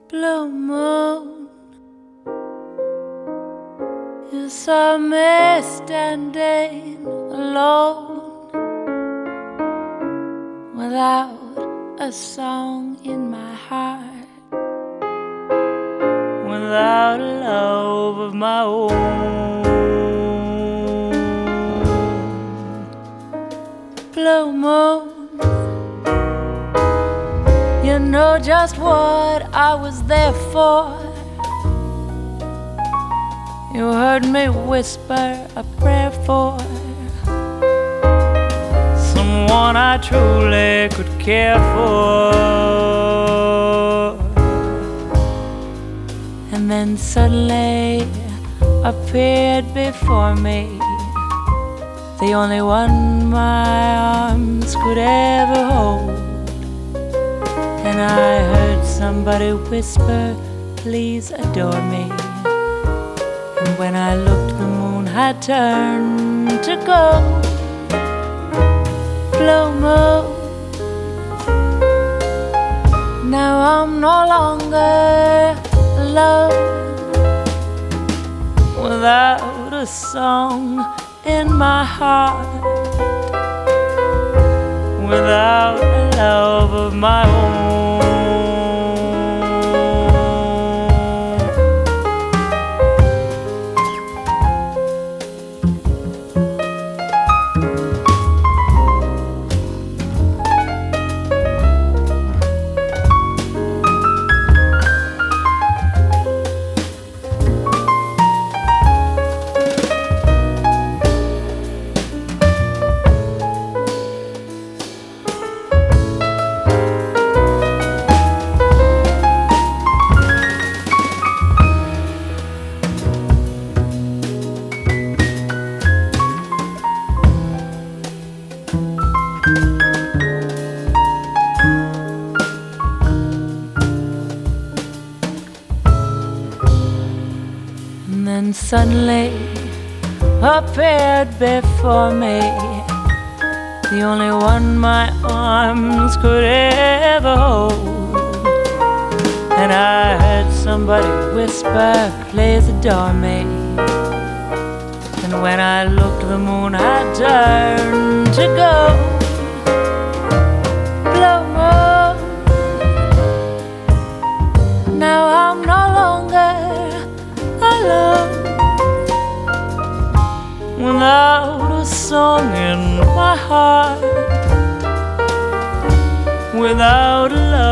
blue moon. You saw me standing alone, without a song in my heart, without a love of my own. Blue moon, you know just what I was there for. You heard me whisper a prayer for someone I truly could care for. And then suddenly appeared before me, the only one my arms could ever hold. And I heard somebody whisper, please adore me. And when I looked, the moon had turned to gold. Blue moon, now I'm no longer alone, without a song in my heart, without a love of my own. And suddenly appeared before me, the only one my arms could ever hold. And I heard somebody whisper, please adore me. And when I looked, the moon had turned to gold. Blue moon, now I'm no longer alone, without a song in my heart, without a love